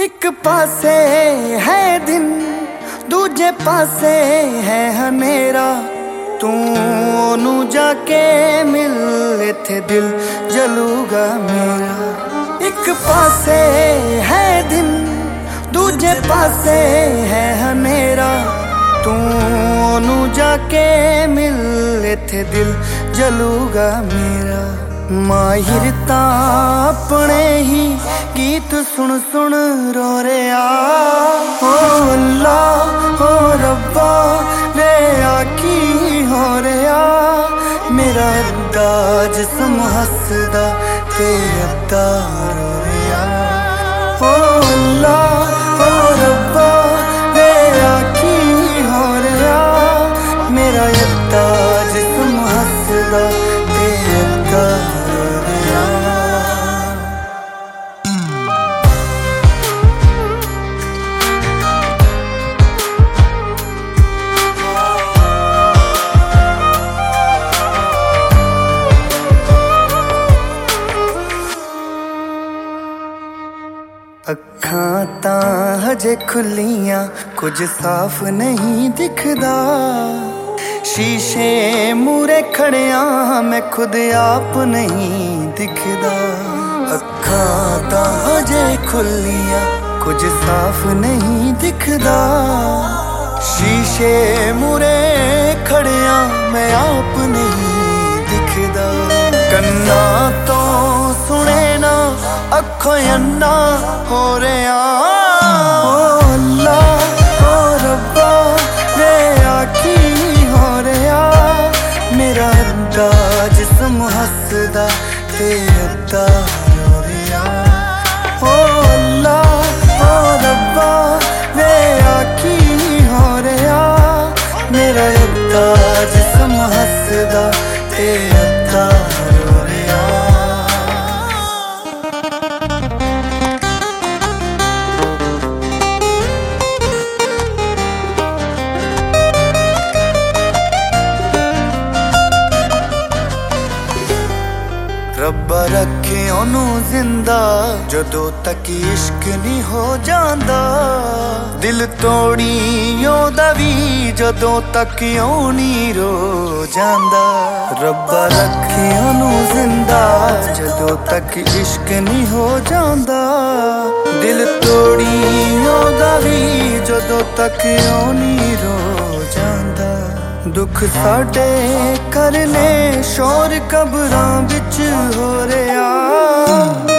एक पासे है दिन दूजे पासे है हनेरा, तू ओनू जाके मिल इत्थे दिल जलूगा मेरा। एक पासे है दिन दूजे पासे है हनेरा, तू ओनू जाके मिल इत्थे दिल जलूगा मेरा। माहिर ता अपने ही गीत सुन सुन रो रहा, ओ अल्लाह ओ रब्बा वे आकी हो रहा। मेरा अद्दा जिस्म हसदा ते अद्दा रो रहा, ओ अल्लाह ओ रब्बा वे आकी हो रहा। मेरा अद्दा जिस्म हसदा ते अद्दा अखां तां हजे खुलियां कुछ साफ नहीं दिखदा, शीशे मूरे खड़िया मैं खुद आप नहीं दिखदा। अखां तां हजे खुलियां कुछ साफ नहीं दिखदा, शीशे मूरे खड़िया मैं आप नहीं दिखदा। कन्ना तो सुने ना अखों अन्ना हो रहा, ओ अल्लाह ओ रब्बा वे आकी हो रहा। मेरा अद्दा जिस्म हसदा ते अद्दा रो रहा, ओ अल्लाह ओ रब्बा वे आकी हो रहा। मेरा अद्दा जिस्म हसदा ते अद्दा रो रहा। रब्बा रखे ओनू जिंदा जदों तक इश्क नहीं हो जांदा, दिल तोड़ी ओदा वी जदों तक ओह नहीं रो जांदा। रब्बा रखे ओनू जिंदा जदों तक इश्क नहीं हो जांदा, दिल तोड़ी ओदा वी जदों तक ओह नहीं रो जांदा। दुख साडे करने शोर कबरां विच हो रहा,